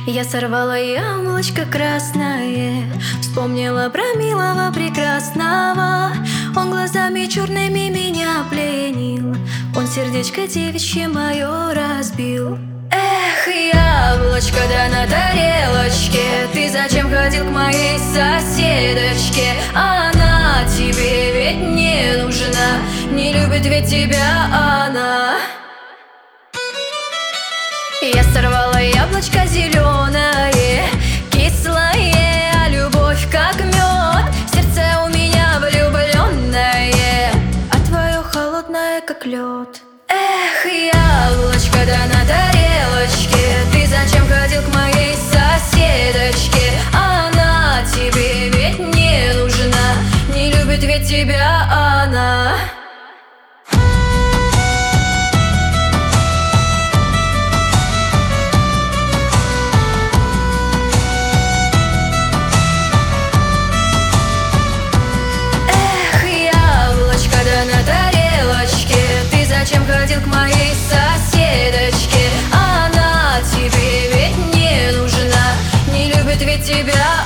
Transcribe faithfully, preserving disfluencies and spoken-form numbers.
Я сорвала яблочко красное, вспомнила про милого прекрасного. Он глазами черными меня пленил, он сердечко девичье мое разбил. Эх, яблочко, да на тарелочке, ты зачем ходил к моей соседочке? Она тебе ведь не нужна, не любит ведь тебя она. Я сорвала яблочко зеленое, кислое, а любовь как мед. Сердце у меня влюбленное, а твое холодное как лед. Эх, яблочко, да на тарелочке, ты зачем ходил к моей соседочке? Она тебе ведь не нужна, не любит ведь тебя она. Зачем ходил к моей соседочке? Она тебе ведь не нужна, не любит ведь тебя